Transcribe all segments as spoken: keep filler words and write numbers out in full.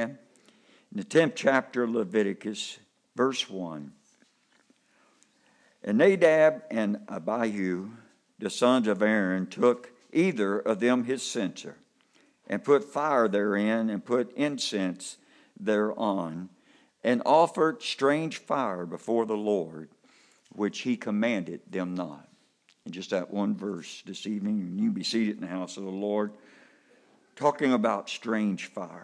In the tenth chapter of Leviticus, verse one. And Nadab and Abihu, the sons of Aaron, took either of them his censer, and put fire therein, and put incense thereon, and offered strange fire before the Lord, which he commanded them not. And just that one verse this evening, and you be seated in the house of the Lord, talking about strange fire.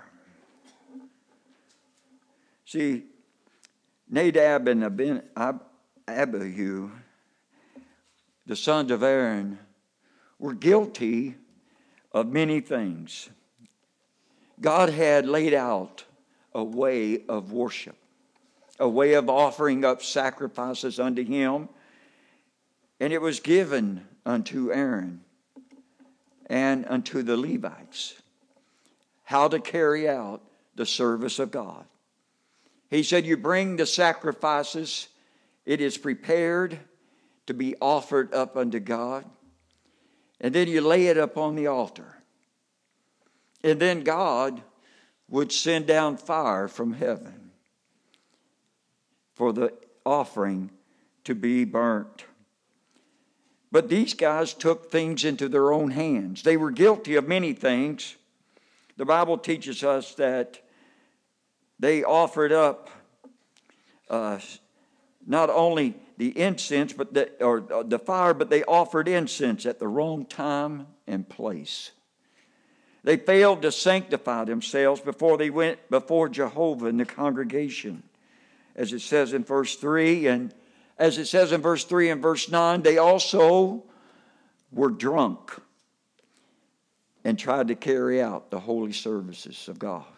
See, Nadab and Abihu, the sons of Aaron, were guilty of many things. God had laid out a way of worship, a way of offering up sacrifices unto him, and it was given unto Aaron and unto the Levites how to carry out the service of God. He said, you bring the sacrifices, it is prepared to be offered up unto God, and then you lay it up on the altar. And then God would send down fire from heaven for the offering to be burnt. But these guys took things into their own hands. They were guilty of many things. The Bible teaches us that they offered up uh, not only the incense, but the, or the fire, but they offered incense at the wrong time and place. They failed to sanctify themselves before they went before Jehovah in the congregation. As it says in verse three, and as it says in verse three and verse nine, they also were drunk and tried to carry out the holy services of God.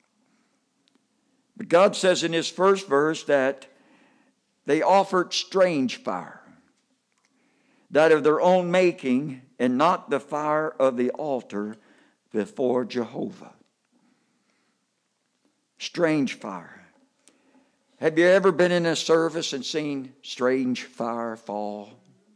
But God says in his first verse that they offered strange fire, that of their own making, and not the fire of the altar before Jehovah. Strange fire. Have you ever been in a service and seen strange fire fall?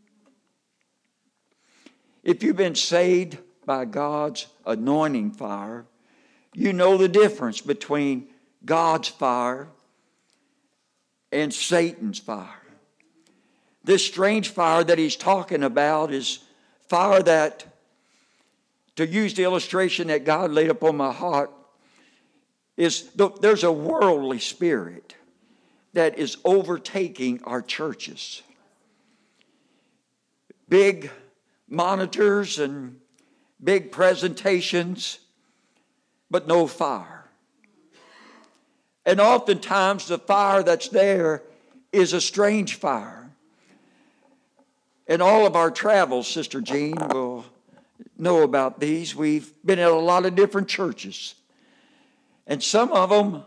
If you've been saved by God's anointing fire, you know the difference between God's fire and Satan's fire. This strange fire that he's talking about is fire that, to use the illustration that God laid upon my heart, is there's a worldly spirit that is overtaking our churches. Big monitors and big presentations, but no fire. And oftentimes the fire that's there is a strange fire. In all of our travels, Sister Jean will know about these. We've been at a lot of different churches. And some of them,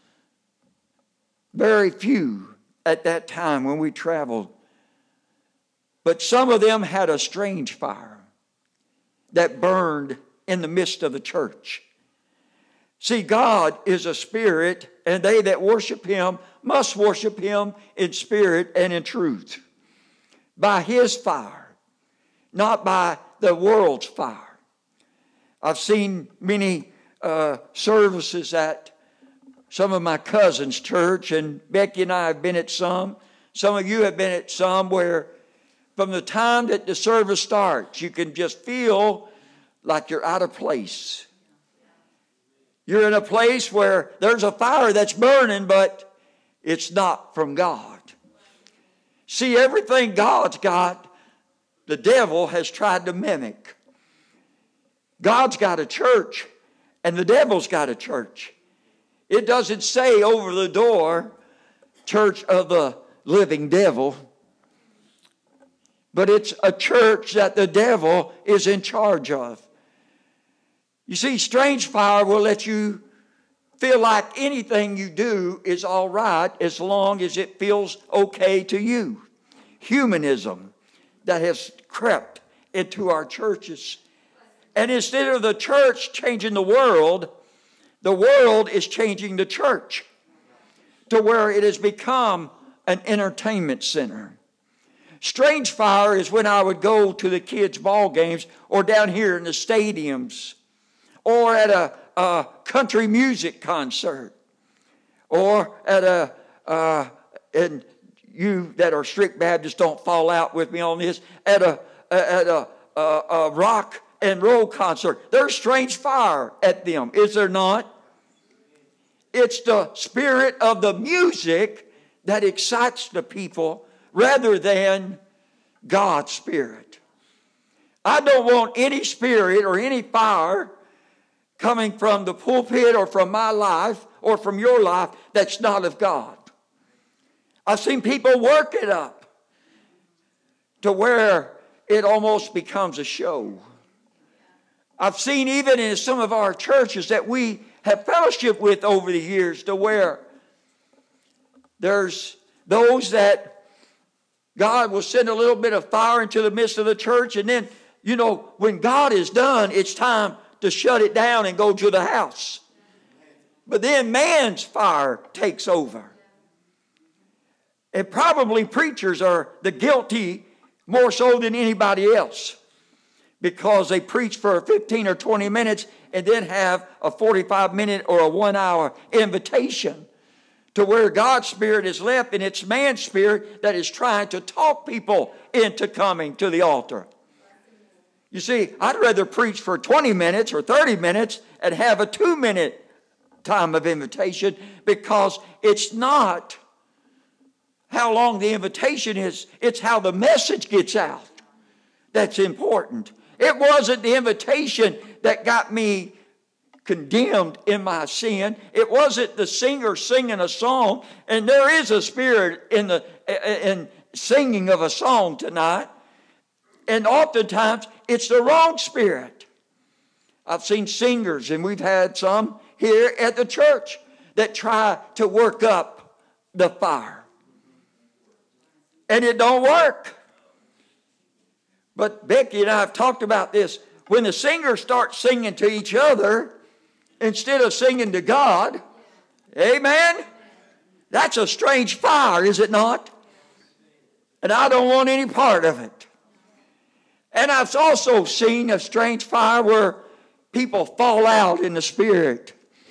very few at that time when we traveled. But some of them had a strange fire that burned in the midst of the church. See, God is a spirit, and they that worship him must worship him in spirit and in truth. By his fire, not by the world's fire. I've seen many uh, services at some of my cousins' church, and Becky and I have been at some. Some of you have been at some where from the time that the service starts, you can just feel like you're out of place. You're in a place where there's a fire that's burning, but it's not from God. See, everything God's got, the devil has tried to mimic. God's got a church, and the devil's got a church. It doesn't say over the door, Church of the Living Devil, but it's a church that the devil is in charge of. You see, strange fire will let you feel like anything you do is all right as long as it feels okay to you. Humanism that has crept into our churches. And instead of the church changing the world, the world is changing the church to where it has become an entertainment center. Strange fire is when I would go to the kids' ball games or down here in the stadiums or at a, a country music concert, or at a, uh, and you that are strict Baptists don't fall out with me on this, at a, at a, a, a rock and roll concert. There's strange fire at them, is there not? It's the spirit of the music that excites the people rather than God's Spirit. I don't want any spirit or any fire coming from the pulpit or from my life or from your life that's not of God. I've seen people work it up to where it almost becomes a show. I've seen even in some of our churches that we have fellowship with over the years to where there's those that God will send a little bit of fire into the midst of the church, and then, you know, when God is done, it's time to shut it down and go to the house. But then man's fire takes over. And probably preachers are the guilty more so than anybody else, because they preach for fifteen or twenty minutes and then have a forty-five minute or a one hour invitation to where God's Spirit is left and it's man's spirit that is trying to talk people into coming to the altar. You see, I'd rather preach for twenty minutes or thirty minutes and have a two minute time of invitation, because it's not how long the invitation is, it's how the message gets out that's important. It wasn't the invitation that got me condemned in my sin. It wasn't the singer singing a song, and there is a spirit in the in singing of a song tonight, and oftentimes it's the wrong spirit. I've seen singers, and we've had some here at the church, that try to work up the fire, and it don't work. But Becky and I have talked about this. When the singers start singing to each other instead of singing to God, amen, that's a strange fire, is it not? And I don't want any part of it. And I've also seen a strange fire where people fall out in the Spirit.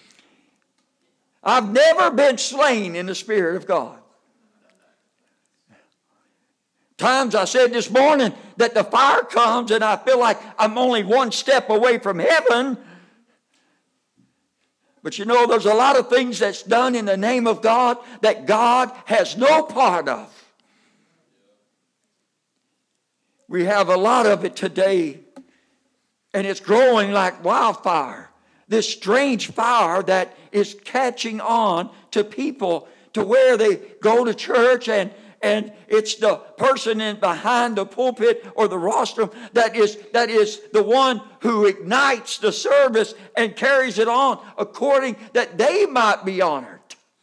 I've never been slain in the Spirit of God. Times I said this morning that the fire comes and I feel like I'm only one step away from heaven. But you know, there's a lot of things that's done in the name of God that God has no part of. We have a lot of it today, and it's growing like wildfire. This strange fire that is catching on to people to where they go to church, and And it's the person in behind the pulpit or the rostrum that is, that is the one who ignites the service and carries it on according that they might be honored.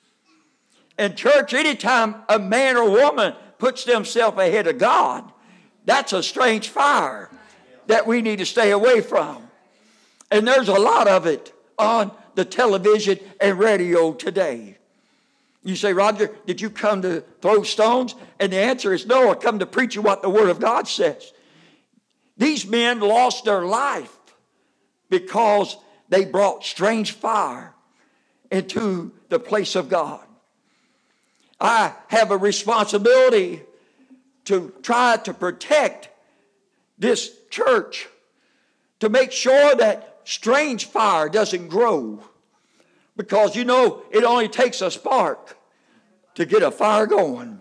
In church, anytime a man or woman puts themselves ahead of God, that's a strange fire that we need to stay away from. And there's a lot of it on the television and radio today. You say, Roger, did you come to throw stones? And the answer is no, I come to preach you what the Word of God says. These men lost their life because they brought strange fire into the place of God. I have a responsibility to try to protect this church, to make sure that strange fire doesn't grow. Because, you know, it only takes a spark to get a fire going.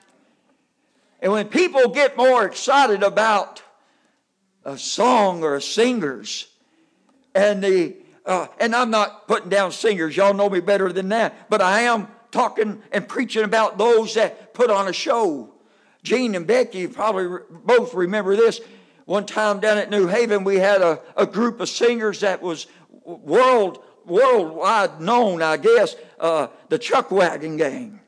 And when people get more excited about a song or a singers, and the uh, and I'm not putting down singers, y'all know me better than that, but I am talking and preaching about those that put on a show. Gene and Becky probably re- both remember this. One time down at New Haven, we had a, a group of singers that was world worldwide known, I guess, uh, the Chuck Wagon Gang.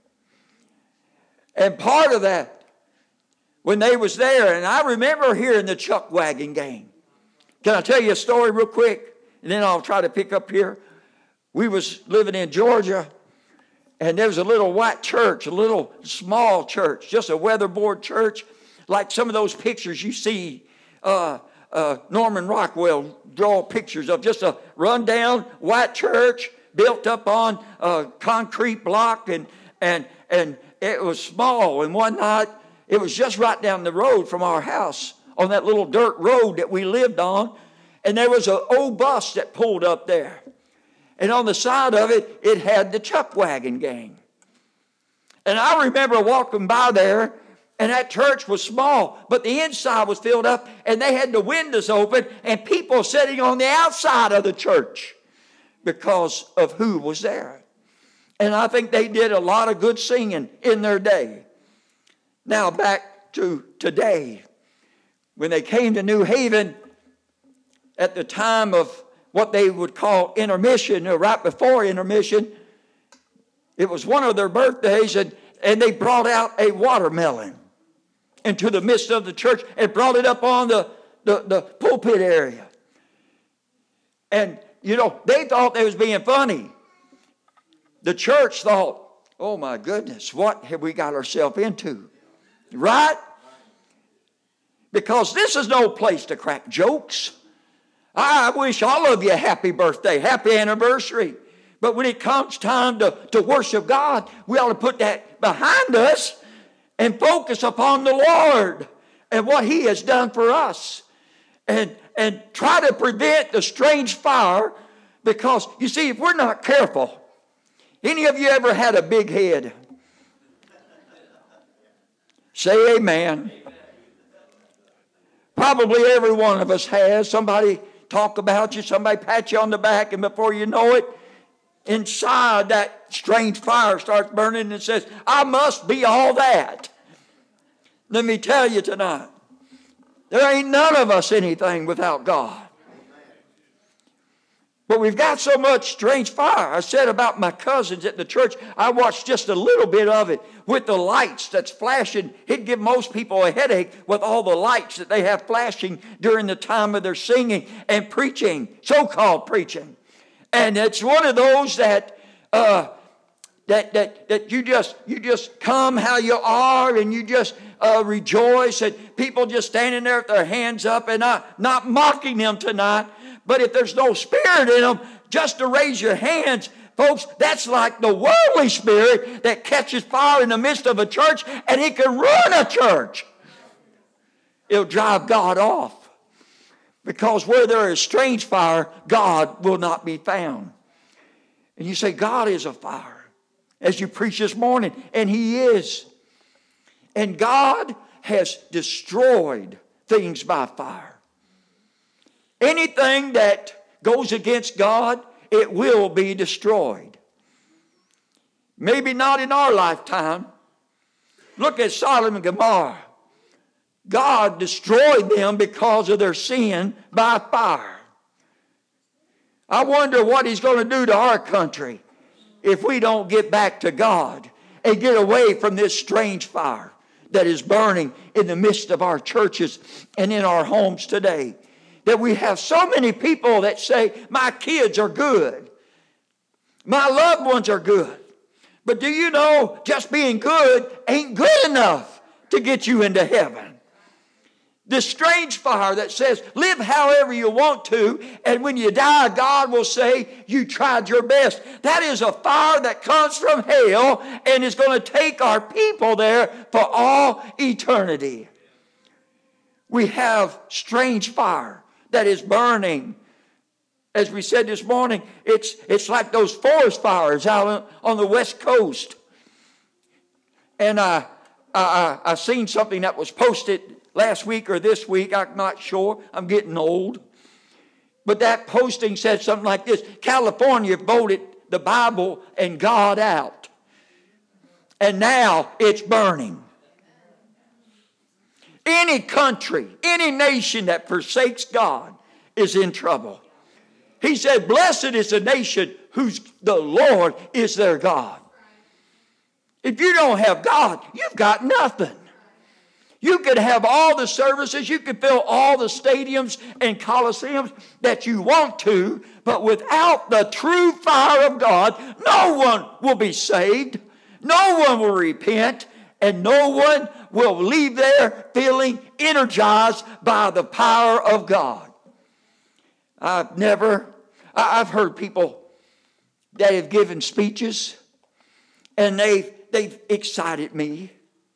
And part of that, when they was there, and I remember hearing the Chuck Wagon Gang. Can I tell you a story real quick? And then I'll try to pick up here. We was living in Georgia, and there was a little white church, a little small church, just a weatherboard church, like some of those pictures you see uh, uh, Norman Rockwell draw pictures of just a rundown white church built up on a concrete block, and and and it was small. And one night, it was just right down the road from our house on that little dirt road that we lived on, and there was an old bus that pulled up there. And on the side of it, it had the Chuck Wagon Gang. And I remember walking by there, and that church was small, but the inside was filled up, and they had the windows open, and people sitting on the outside of the church because of who was there. And I think they did a lot of good singing in their day. Now back to today. When they came to New Haven at the time of what they would call intermission, or right before intermission, it was one of their birthdays, and, and they brought out a watermelon into the midst of the church and brought it up on the, the, the pulpit area. And, you know, they thought they was being funny. The church thought, oh my goodness, what have we got ourselves into? Right? Because this is no place to crack jokes. I wish all of you a happy birthday, happy anniversary. But when it comes time to, to worship God, we ought to put that behind us and focus upon the Lord and what He has done for us. And, and try to prevent the strange fire, because, you see, if we're not careful, any of you ever had a big head? Say amen. Probably every one of us has. Somebody talk about you, somebody pat you on the back, and before you know it, inside that strange fire starts burning and says, I must be all that. Let me tell you tonight, there ain't none of us anything without God. But we've got so much strange fire. I said about my cousins at the church, I watched just a little bit of it with the lights that's flashing. It'd give most people a headache with all the lights that they have flashing during the time of their singing and preaching, so-called preaching. And it's one of those that uh, that that that you just you just come how you are, and you just uh, rejoice, and people just standing there with their hands up, and not not mocking them tonight. But if there's no spirit in them, just to raise your hands, folks, that's like the worldly spirit that catches fire in the midst of a church, and it can ruin a church. It'll drive God off. Because where there is strange fire, God will not be found. And you say, God is a fire, as you preach this morning, and He is. And God has destroyed things by fire. Anything that goes against God, it will be destroyed. Maybe not in our lifetime. Look at Sodom and Gomorrah. God destroyed them because of their sin by fire. I wonder what He's going to do to our country if we don't get back to God and get away from this strange fire that is burning in the midst of our churches and in our homes today. That we have so many people that say, my kids are good. My loved ones are good. But do you know, just being good ain't good enough to get you into heaven. This strange fire that says, live however you want to, and when you die, God will say, you tried your best. That is a fire that comes from hell and is going to take our people there for all eternity. We have strange fire that is burning. As we said this morning, it's, it's like those forest fires out on, on the West Coast. And I, I, I seen something that was posted last week or this week, I'm not sure. I'm getting old. But that posting said something like this: California voted the Bible and God out. And now it's burning. Any country, any nation that forsakes God is in trouble. He said, blessed is the nation whose the Lord is their God. If you don't have God, you've got nothing. You could have all the services, you could fill all the stadiums and coliseums that you want to, but without the true fire of God, no one will be saved, no one will repent, and no one will leave there feeling energized by the power of God. I've never, I've heard people that have given speeches and they've, they've excited me.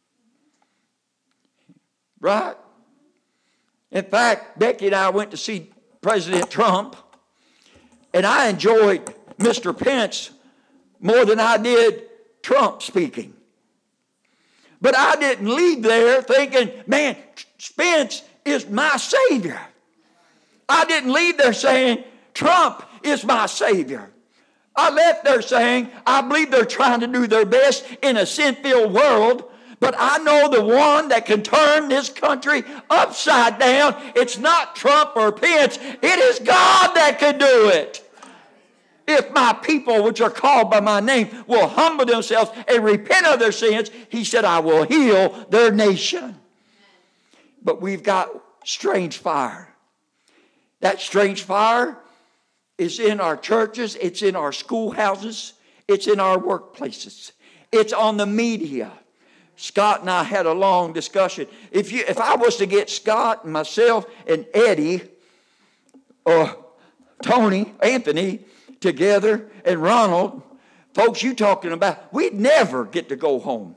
Right? In fact, Becky and I went to see President Trump, and I enjoyed Mister Pence more than I did Trump speaking. But I didn't leave there thinking, man, Pence is my Savior. I didn't leave there saying, Trump is my Savior. I left there saying, I believe they're trying to do their best in a sin-filled world, but I know the one that can turn this country upside down. It's not Trump or Pence. It is God that can do it. If my people, which are called by my name, will humble themselves and repent of their sins, he said, I will heal their nation. But we've got strange fire. That strange fire is in our churches. It's in our schoolhouses. It's in our workplaces. It's on the media. Scott and I had a long discussion. If you, if I was to get Scott and myself and Eddie or Tony, Anthony together and Ronald, folks you talking about, we'd never get to go home.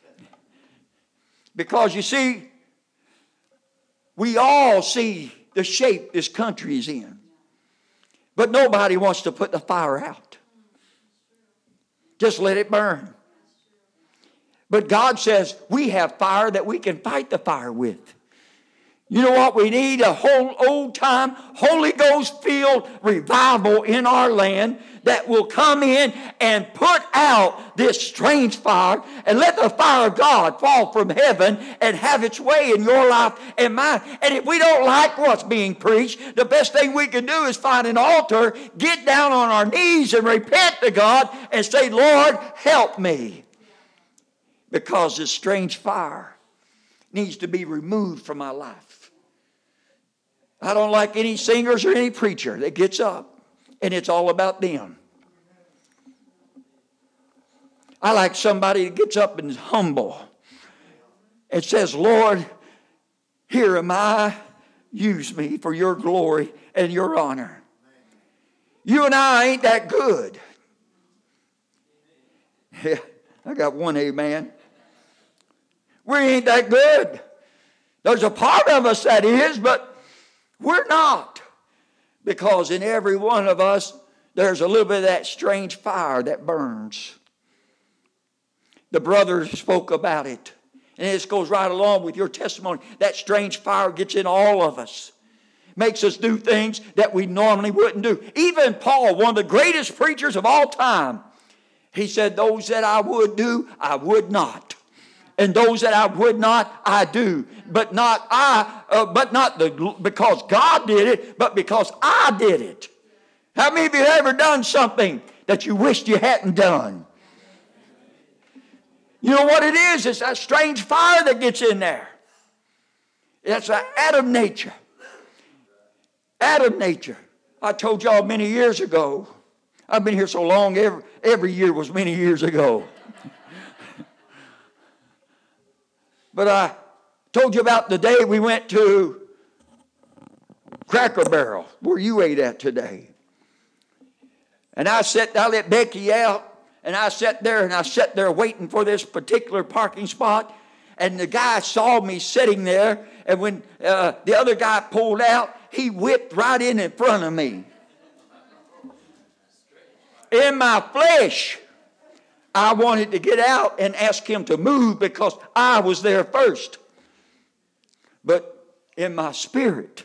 Because you see, we all see the shape this country is in. But nobody wants to put the fire out. Just let it burn. But God says we have fire that we can fight the fire with. You know what we need? A whole old time Holy Ghost filled revival in our land that will come in and put out this strange fire and let the fire of God fall from heaven and have its way in your life and mine. And if we don't like what's being preached, the best thing we can do is find an altar, get down on our knees and repent to God and say, Lord, help me. Because this strange fire needs to be removed from my life. I don't like any singers or any preacher that gets up and it's all about them. I like somebody that gets up and is humble and says, Lord, here am I. Use me for your glory and your honor. You and I ain't that good. Yeah, I got one amen. We ain't that good. There's a part of us that is, but we're not. Because in every one of us, there's a little bit of that strange fire that burns. The brothers spoke about it. And this goes right along with your testimony. That strange fire gets in all of us. Makes us do things that we normally wouldn't do. Even Paul, one of the greatest preachers of all time, he said, those that I would do, I would not. And those that I would not, I do. But not I, uh, but not the because God did it, but because I did it. How many of you have ever done something that you wished you hadn't done? You know what it is? It's that strange fire that gets in there. It's an Adam nature. Adam nature. I told y'all many years ago. I've been here so long, every, every year was many years ago. But I told you about the day we went to Cracker Barrel, where you ate at today. And I sat, I let Becky out, and I sat there, and I sat there waiting for this particular parking spot. And the guy saw me sitting there, and when uh, the other guy pulled out, he whipped right in in front of me. In my flesh, I wanted to get out and ask him to move because I was there first. But in my spirit,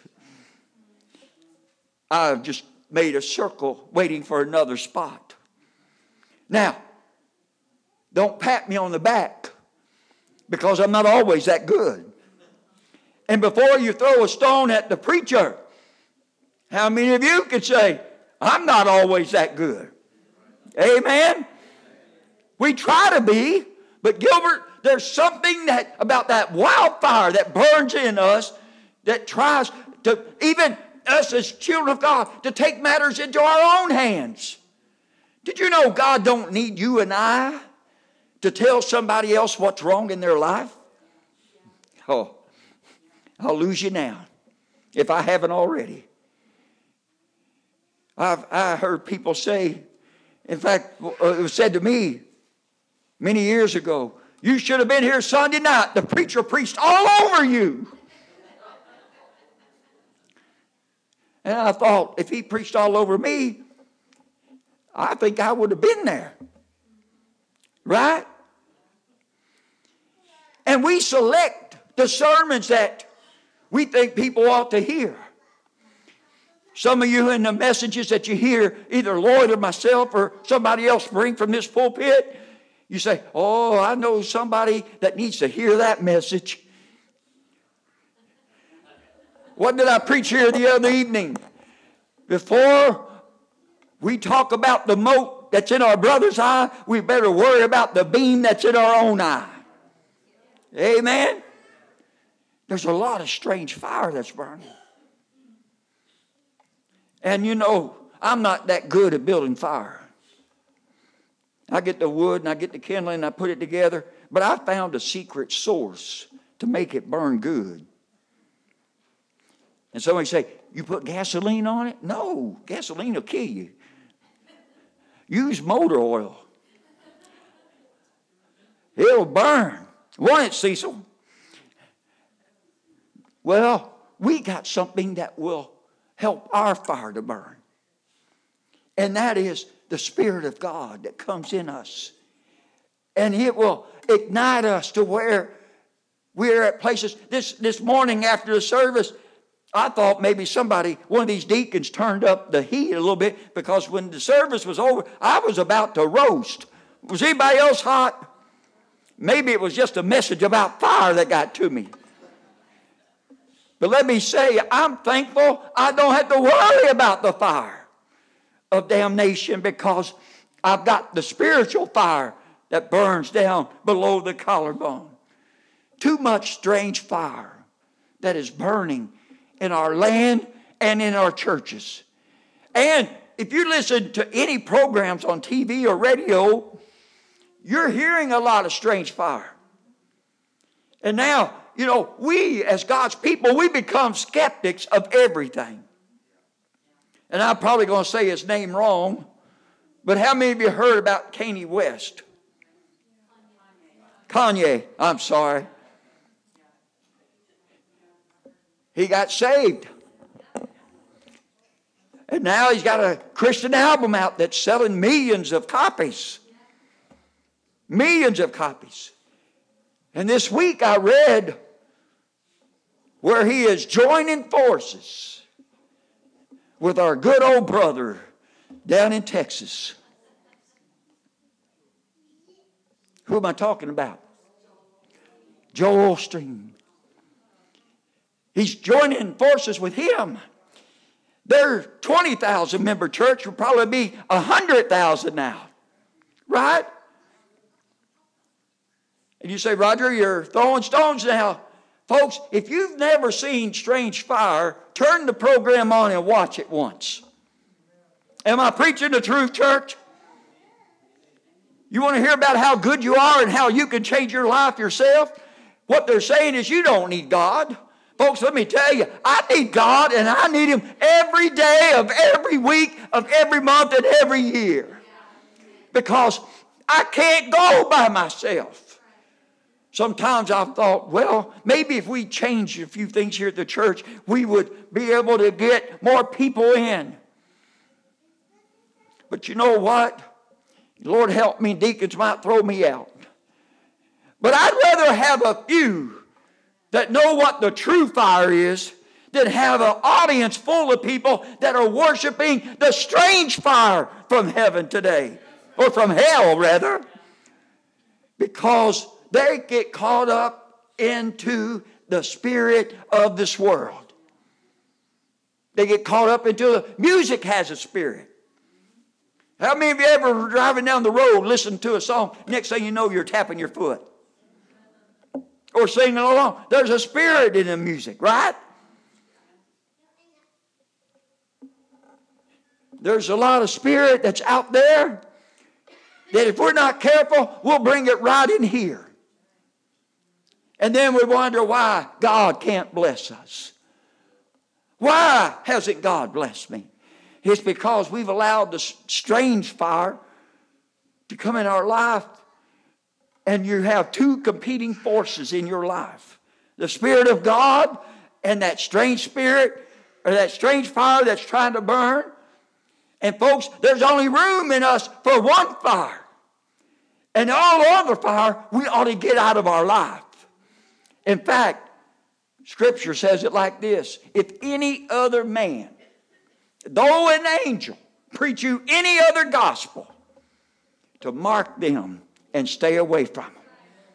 I've just made a circle waiting for another spot. Now, don't pat me on the back because I'm not always that good. And before you throw a stone at the preacher, how many of you could say, I'm not always that good? Amen? We try to be, but Gilbert, there's something that about that wildfire that burns in us that tries to, even us as children of God, to take matters into our own hands. Did you know God don't need you and I to tell somebody else what's wrong in their life? Oh, I'll lose you now if I haven't already. I've I heard people say, in fact, it was said to me many years ago, you should have been here Sunday night. The preacher preached all over you. And I thought, if he preached all over me, I think I would have been there. Right? And we select the sermons that we think people ought to hear. Some of you in the messages that you hear, either Lloyd or myself or somebody else bring from this pulpit, you say, oh, I know somebody that needs to hear that message. What did I preach here the other evening? Before we talk about the mote that's in our brother's eye, we better worry about the beam that's in our own eye. Amen? There's a lot of strange fire that's burning. And you know, I'm not that good at building fire. I get the wood and I get the kindling and I put it together, but I found a secret source to make it burn good. And somebody say, you put gasoline on it? No, gasoline will kill you. Use motor oil. It'll burn. Want it, Cecil? Well, we got something that will help our fire to burn. And that is the Spirit of God that comes in us. And it will ignite us to where we're at places. This, this morning after the service, I thought maybe somebody, one of these deacons turned up the heat a little bit because when the service was over, I was about to roast. Was anybody else hot? Maybe it was just a message about fire that got to me. But let me say, I'm thankful I don't have to worry about the fire of damnation because I've got the spiritual fire that burns down below the collarbone. Too much strange fire that is burning in our land and in our churches. And if you listen to any programs on T V or radio, you're hearing a lot of strange fire. And now, you know, we as God's people, we become skeptics of everything. And I'm probably going to say his name wrong, but how many of you heard about Kanye West? Kanye, I'm sorry. He got saved. And now he's got a Christian album out that's selling millions of copies. Millions of copies. And this week I read where he is joining forces with our good old brother down in Texas. Who am I talking about? Joel Osteen. He's joining forces with him. Their twenty thousand member church will probably be one hundred thousand now. Right? And you say, Roger, you're throwing stones now. Folks, if you've never seen Strange Fire, turn the program on and watch it once. Am I preaching the truth, church? You want to hear about how good you are and how you can change your life yourself? What they're saying is you don't need God. Folks, let me tell you, I need God and I need Him every day of every week of every month and every year. Because I can't go by myself. Sometimes I've thought, well, maybe if we changed a few things here at the church, we would be able to get more people in. But you know what? Lord help me, deacons might throw me out. But I'd rather have a few that know what the true fire is than have an audience full of people that are worshiping the strange fire from heaven today. Or from hell, rather. Because they get caught up into the spirit of this world. They get caught up into the music has a spirit. How many of you ever driving down the road listen to a song, next thing you know you're tapping your foot? Or singing along. There's a spirit in the music, right? There's a lot of spirit that's out there that if we're not careful, we'll bring it right in here. And then we wonder why God can't bless us. Why hasn't God blessed me? It's because we've allowed the strange fire to come in our life, and you have two competing forces in your life. The Spirit of God and that strange spirit, or that strange fire that's trying to burn. And folks, there's only room in us for one fire. And all other fire we ought to get out of our life. In fact, Scripture says it like this: if any other man, though an angel, preach you any other gospel, to mark them and stay away from them.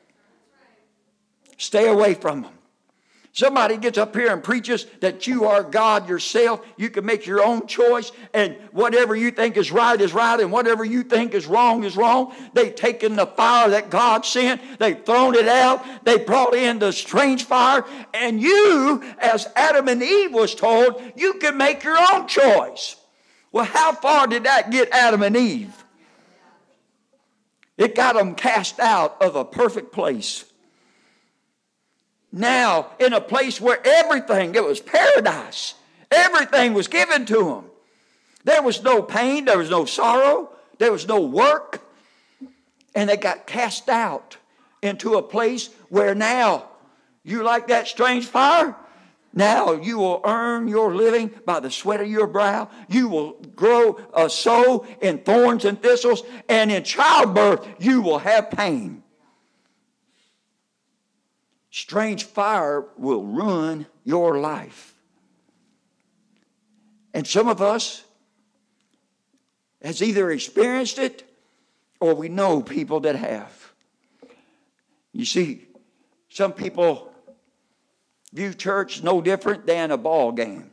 Stay away from them. Somebody gets up here and preaches that you are God yourself. You can make your own choice, and whatever you think is right is right, and whatever you think is wrong is wrong. They've taken the fire that God sent. They've thrown it out. They brought in the strange fire. And you, as Adam and Eve was told, you can make your own choice. Well, how far did that get Adam and Eve? It got them cast out of a perfect place. Now, in a place where everything, it was paradise. Everything was given to them. There was no pain. There was no sorrow. There was no work. And they got cast out into a place where now, you like that strange fire? Now you will earn your living by the sweat of your brow. You will grow a sow in thorns and thistles. And in childbirth, you will have pain. Strange fire will ruin your life. And some of us has either experienced it or we know people that have. You see, some people view church no different than a ball game.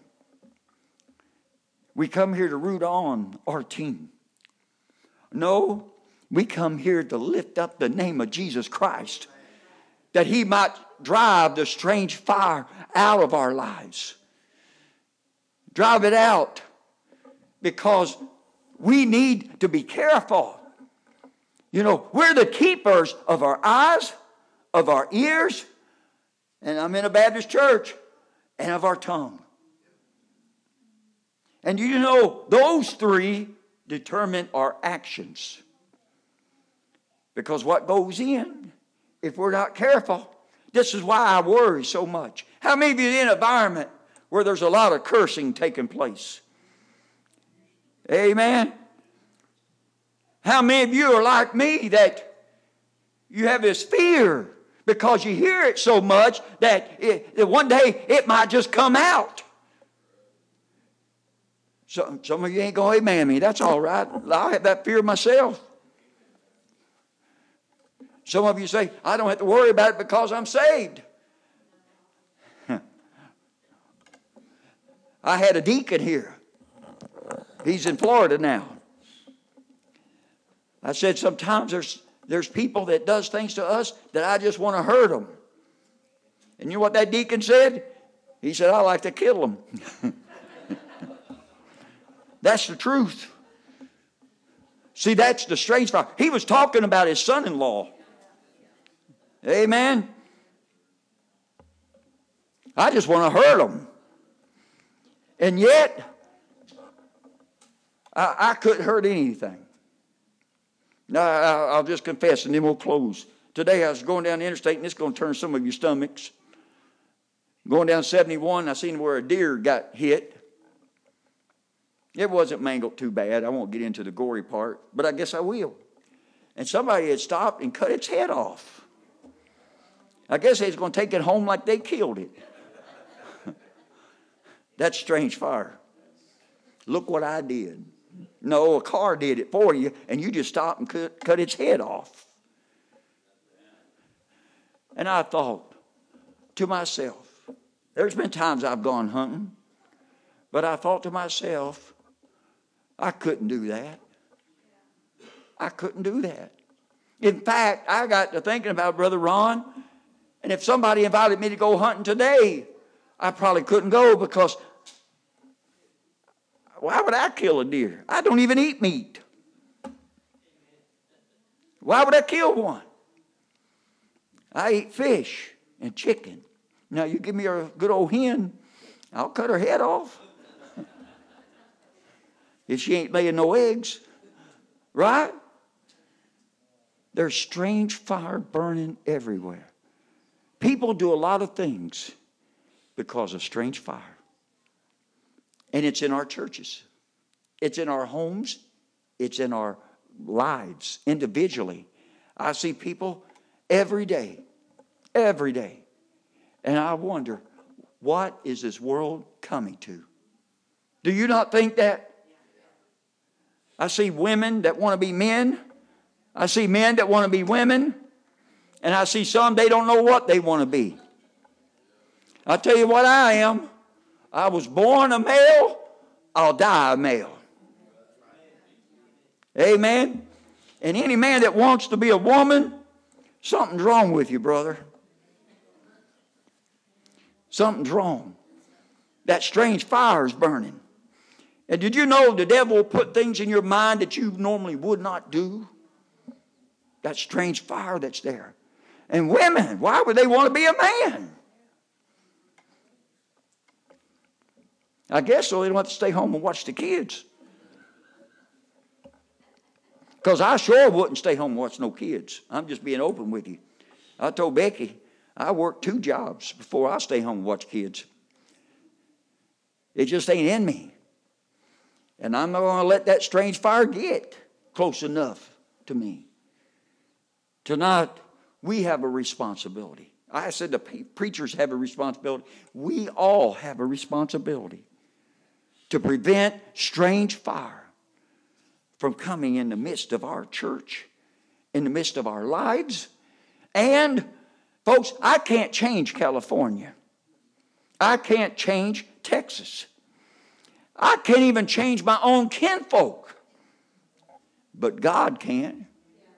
We come here to root on our team. No, we come here to lift up the name of Jesus Christ, that He might drive the strange fire out of our lives. Drive it out, because we need to be careful. You know, we're the keepers of our eyes, of our ears, and I'm in a Baptist church, and of our tongue. And you know, those three determine our actions. Because what goes in, if we're not careful, this is why I worry so much. How many of you are in an environment where there's a lot of cursing taking place? Amen. How many of you are like me that you have this fear because you hear it so much that, it, that one day it might just come out? So, some of you ain't going to amen me. That's all right. I have that fear myself. Some of you say, I don't have to worry about it because I'm saved. I had a deacon here. He's in Florida now. I said sometimes there's, there's people that does things to us that I just want to hurt them. And you know what that deacon said? He said, I like to kill them. That's the truth. See, that's the strange part. He was talking about his son-in-law. Amen. I just want to hurt them. And yet, I, I couldn't hurt anything. Now, I'll just confess and then we'll close. Today I was going down the interstate, and it's going to turn some of your stomachs. Going down seventy-one, I seen where a deer got hit. It wasn't mangled too bad. I won't get into the gory part, but I guess I will. And somebody had stopped and cut its head off. I guess they was going to take it home like they killed it. That's strange fire. Look what I did. No, a car did it for you, and you just stopped and cut, cut its head off. And I thought to myself, there's been times I've gone hunting, but I thought to myself, I couldn't do that. I couldn't do that. In fact, I got to thinking about Brother Ron, and if somebody invited me to go hunting today, I probably couldn't go, because why would I kill a deer? I don't even eat meat. Why would I kill one? I eat fish. and chicken. Now, you give me a good old hen, I'll cut her head off. If she ain't laying no eggs, right? There's strange fire burning everywhere. People do a lot of things because of strange fire. And it's in our churches. It's in our homes. It's in our lives individually. I see people every day, every day. And I wonder, what is this world coming to? Do you not think that? I see women that want to be men. I see men that want to be women. And I see some, they don't know what they want to be. I'll tell you what I am. I was born a male. I'll die a male. Amen. And any man that wants to be a woman, something's wrong with you, brother. Something's wrong. That strange fire is burning. And did you know the devil will put things in your mind that you normally would not do? That strange fire that's there. And women, why would they want to be a man? I guess so they don't have to stay home and watch the kids. Because I sure wouldn't stay home and watch no kids. I'm just being open with you. I told Becky, I work two jobs before I stay home and watch kids. It just ain't in me. And I'm not going to let that strange fire get close enough to me. Tonight, we have a responsibility. I said the preachers have a responsibility. We all have a responsibility to prevent strange fire from coming in the midst of our church, in the midst of our lives. And, folks, I can't change California. I can't change Texas. I can't even change my own kinfolk. But God can.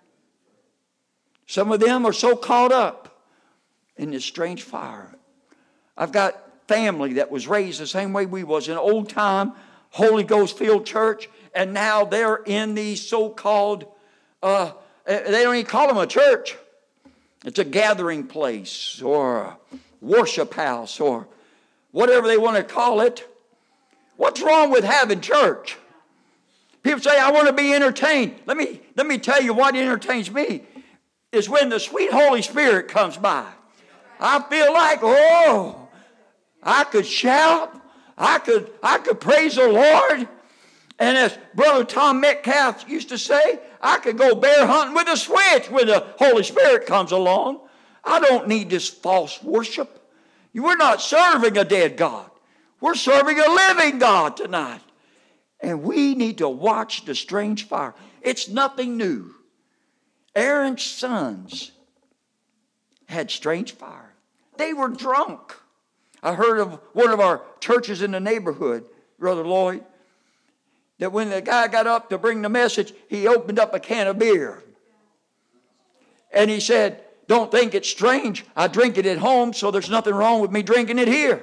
Some of them are so caught up in this strange fire. I've got family that was raised the same way we was, an old time Holy Ghost filled church, and now they're in these so-called, uh, they don't even call them a church. It's a gathering place or a worship house or whatever they want to call it. What's wrong with having church? People say, I want to be entertained. Let me, let me tell you what entertains me is when the sweet Holy Spirit comes by. I feel like, oh, I could shout. I could, I could praise the Lord. And as Brother Tom Metcalf used to say, I could go bear hunting with a switch when the Holy Spirit comes along. I don't need this false worship. We're not serving a dead God. We're serving a living God tonight. And we need to watch the strange fire. It's nothing new. Aaron's sons had strange fire. They were drunk. I heard of one of our churches in the neighborhood, Brother Lloyd, that when the guy got up to bring the message, he opened up a can of beer. And he said, don't think it's strange. I drink it at home, so there's nothing wrong with me drinking it here.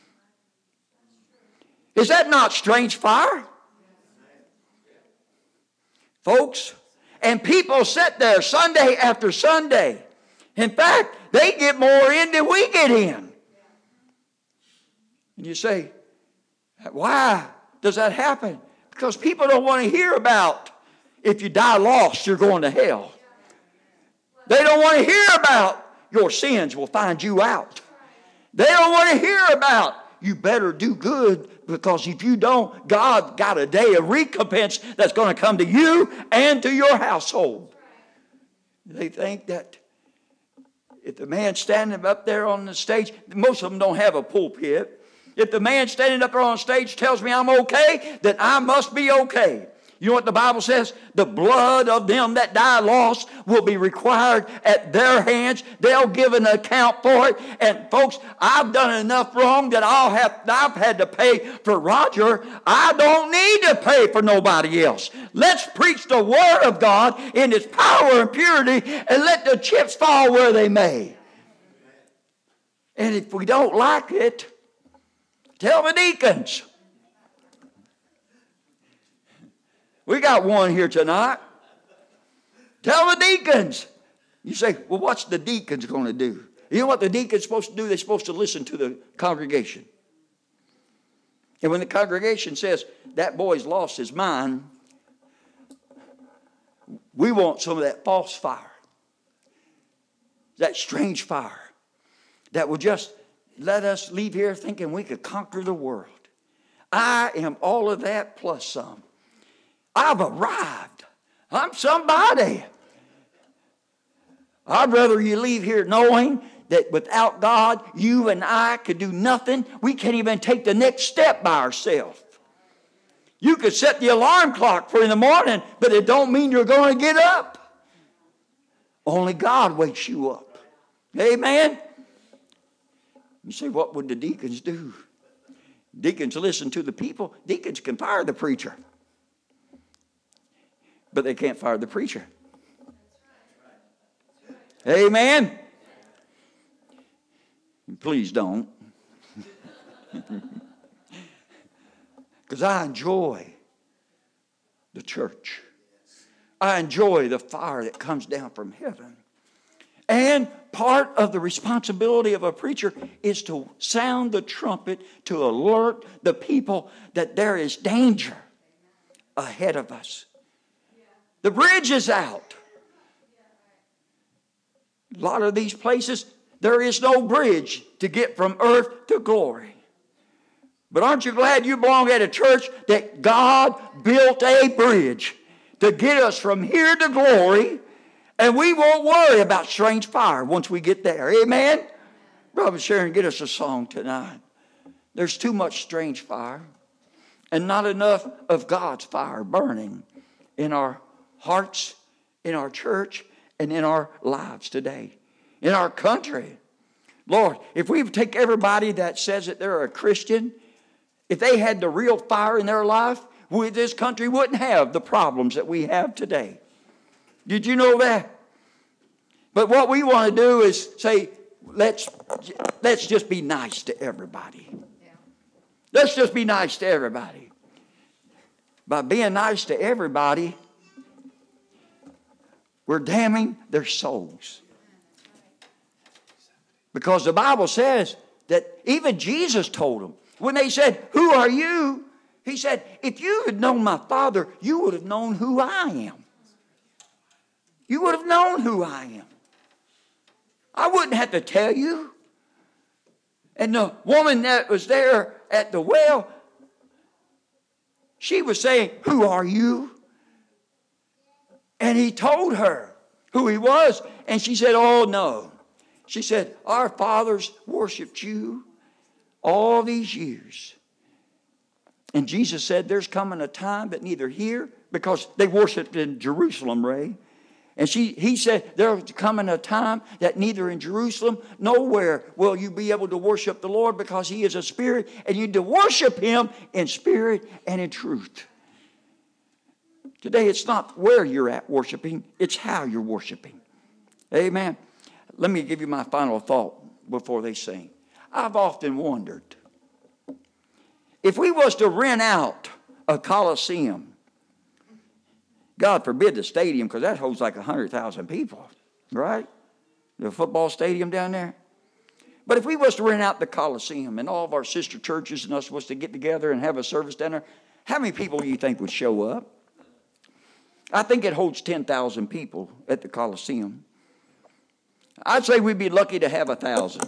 Is that not strange fire? Folks, and people sit there Sunday after Sunday. In fact, they get more in than we get in. And you say, why does that happen? Because people don't want to hear about if you die lost, you're going to hell. They don't want to hear about your sins will find you out. They don't want to hear about you better do good, because if you don't, God got a day of recompense that's going to come to you and to your household. They think that if the man standing up there on the stage, most of them don't have a pulpit. If the man standing up there on stage tells me I'm okay, then I must be okay. You know what the Bible says? The blood of them that die lost will be required at their hands. They'll give an account for it. And folks, I've done enough wrong that I'll have, I've had to pay for Roger. I don't need to pay for nobody else. Let's preach the Word of God in its power and purity, and let the chips fall where they may. And if we don't like it, tell the deacons. We got one here tonight. Tell the deacons. You say, well, what's the deacons going to do? You know what the deacon's supposed to do? They're supposed to listen to the congregation. And when the congregation says, that boy's lost his mind, we want some of that false fire. That strange fire. That will just let us leave here thinking we could conquer the world. I am all of that plus some. I've arrived. I'm somebody. I'd rather you leave here knowing that without God, you and I could do nothing. We can't even take the next step by ourselves. You could set the alarm clock for in the morning, but it don't mean you're going to get up. Only God wakes you up. Amen? You say, what would the deacons do? Deacons listen to the people. Deacons can fire the preacher. But they can't fire the preacher. Amen? Please don't. Because I enjoy the church. I enjoy the fire that comes down from heaven. And part of the responsibility of a preacher is to sound the trumpet to alert the people that there is danger ahead of us. The bridge is out. A lot of these places, there is no bridge to get from earth to glory. But aren't you glad you belong at a church that God built a bridge to get us from here to glory, and we won't worry about strange fire once we get there. Amen? Brother Sharon, get us a song tonight. There's too much strange fire and not enough of God's fire burning in our hearts, in our church, and in our lives today, in our country. Lord, if we take everybody that says that they're a Christian, if they had the real fire in their life, we, this country wouldn't have the problems that we have today. Did you know that? But what we want to do is say, let's, let's just be nice to everybody. Yeah. Let's just be nice to everybody. By being nice to everybody, we're damning their souls. Because the Bible says that even Jesus told them, when they said, who are you? He said, if you had known my Father, you would have known who I am. You would have known who I am. I wouldn't have to tell you. And the woman that was there at the well, she was saying, who are you? And he told her who he was. And she said, oh no. She said, our fathers worshiped you all these years. And Jesus said, there's coming a time that neither here, because they worshiped in Jerusalem, Ray. And she, he said, there's coming a time that neither in Jerusalem, nowhere will you be able to worship the Lord, because he is a spirit, and you need to worship him in spirit and in truth. Today, it's not where you're at worshiping, it's how you're worshiping. Amen. Let me give you my final thought before they sing. I've often wondered, if we was to rent out a Coliseum, God forbid the stadium, because that holds like one hundred thousand people, right? The football stadium down there. But if we was to rent out the Coliseum and all of our sister churches and us was to get together and have a service down there, how many people do you think would show up? I think it holds ten thousand people at the Coliseum. I'd say we'd be lucky to have a thousand.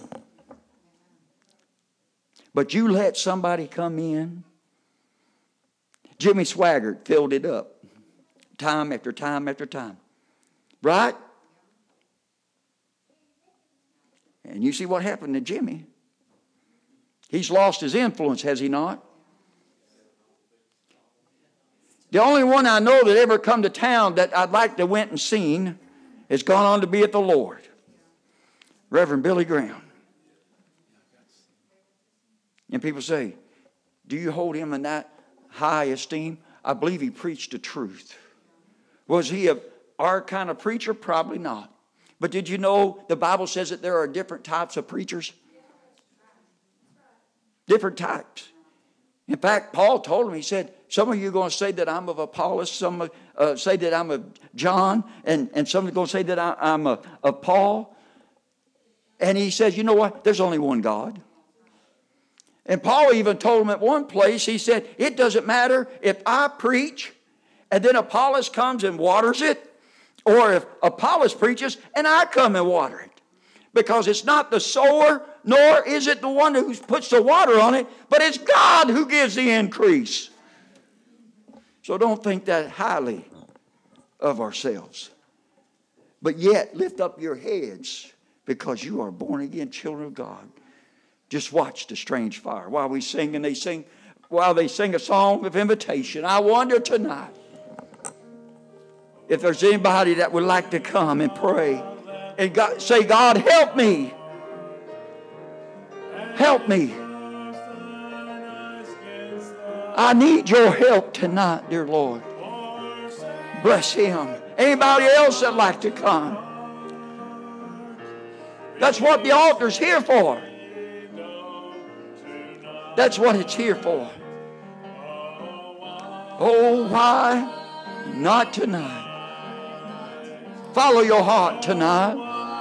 But you let somebody come in. Jimmy Swaggart filled it up. Time after time after time. Right? And you see what happened to Jimmy. He's lost his influence, has he not? The only one I know that ever come to town that I'd like to went and seen has gone on to be at the Lord. Reverend Billy Graham. And people say, do you hold him in that high esteem? I believe he preached the truth. Was he a, our kind of preacher? Probably not. But did you know the Bible says that there are different types of preachers? Different types. In fact, Paul told him, he said, some of you are going to say that I'm of Apollos, some uh, say that I'm of John, and, and some are going to say that I, I'm of, of Paul. And he says, you know what? There's only one God. And Paul even told him at one place, he said, it doesn't matter if I preach and then Apollos comes and waters it, or if Apollos preaches and I come and water it. Because it's not the sower, nor is it the one who puts the water on it, but it's God who gives the increase. So don't think that highly of ourselves. But yet, lift up your heads because you are born again children of God. Just watch the strange fire. While we sing and they sing, while they sing a song of invitation, I wonder tonight if there's anybody that would like to come and pray and God, say, God, help me. Help me. I need your help tonight, dear Lord. Bless him. Anybody else that'd like to come? That's what the altar's here for. That's what it's here for. Oh, why not tonight? Follow your heart tonight.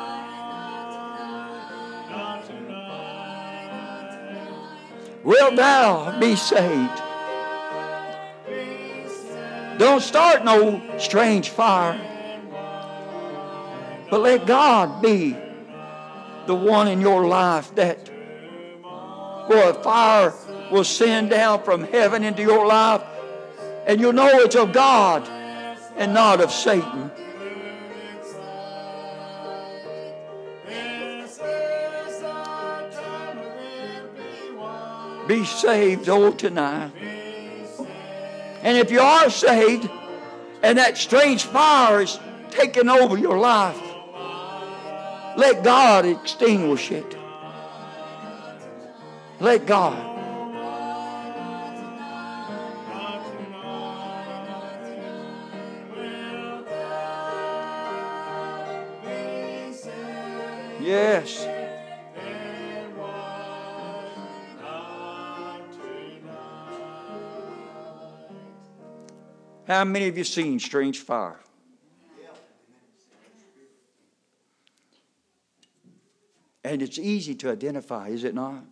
Wilt thou be saved? Don't start no strange fire. But let God be the one in your life that for a fire will send down from heaven into your life, and you'll know it's of God and not of Satan. Be saved, oh, tonight. And if you are saved and that strange fire is taking over your life, let God extinguish it. Let God. Yes. How many of you seen strange fire? And it's easy to identify, is it not?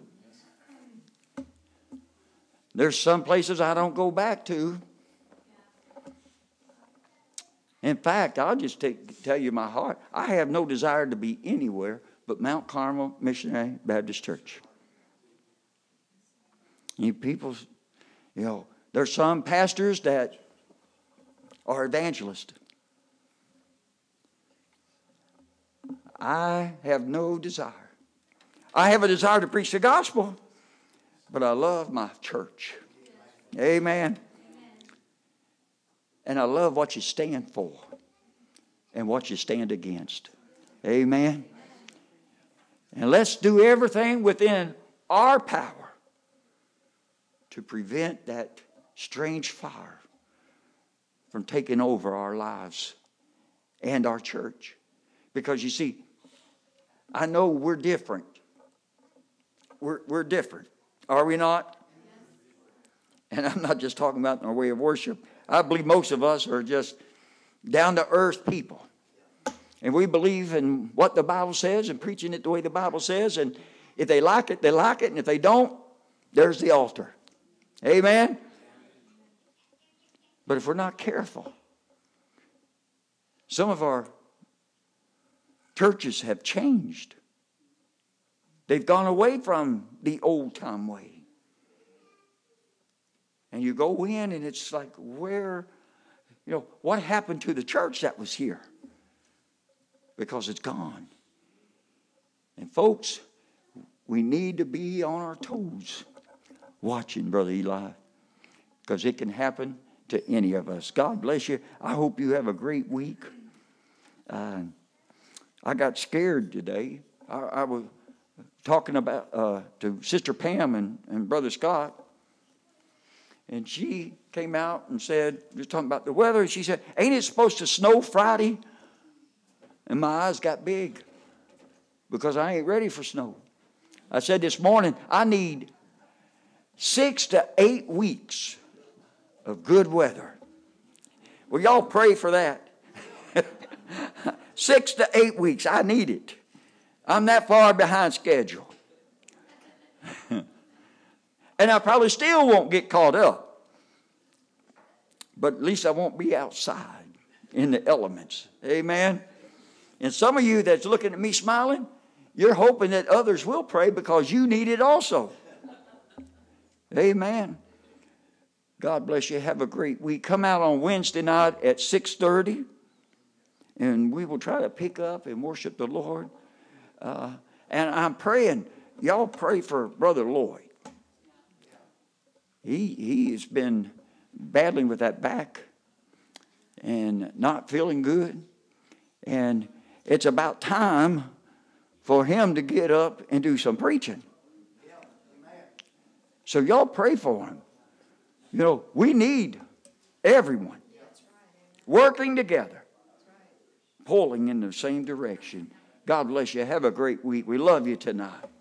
There's some places I don't go back to. In fact, I'll just take, tell you my heart. I have no desire to be anywhere but Mount Carmel Missionary Baptist Church. You people, you know, there's some pastors that are evangelists. I have no desire. I have a desire to preach the gospel, but I love my church. Amen. And I love what you stand for and what you stand against. Amen. And let's do everything within our power to prevent that strange fire from taking over our lives and our church. Because you see, I know we're different. We're, we're different. Are we not? And I'm not just talking about in our way of worship. I believe most of us are just down-to-earth people. And we believe in what the Bible says and preaching it the way the Bible says. And if they like it, they like it. And if they don't, there's the altar. Amen? But if we're not careful, some of our churches have changed. They've gone away from the old-time way. And you go in and it's like, where, you know, what happened to the church that was here? Because it's gone. And folks, we need to be on our toes watching, Brother Eli, because it can happen to any of us. God bless you. I hope you have a great week. Uh, I got scared today. I, I was talking about uh, to Sister Pam and, and Brother Scott. And she came out and said, we were talking about the weather, and she said, ain't it supposed to snow Friday? And my eyes got big because I ain't ready for snow. I said this morning, I need six to eight weeks of good weather. Well, y'all pray for that. Six to eight weeks. I need it. I'm that far behind schedule. And I probably still won't get caught up. But at least I won't be outside in the elements. Amen. And some of you that's looking at me smiling, you're hoping that others will pray because you need it also. Amen. God bless you. Have a great week. Come out on Wednesday night at six thirty. And we will try to pick up and worship the Lord. Uh, and I'm praying. Y'all pray for Brother Lloyd. He, he has been battling with that back and not feeling good. And it's about time for him to get up and do some preaching. So y'all pray for him. You know, we need everyone working together, pulling in the same direction. God bless you. Have a great week. We love you tonight.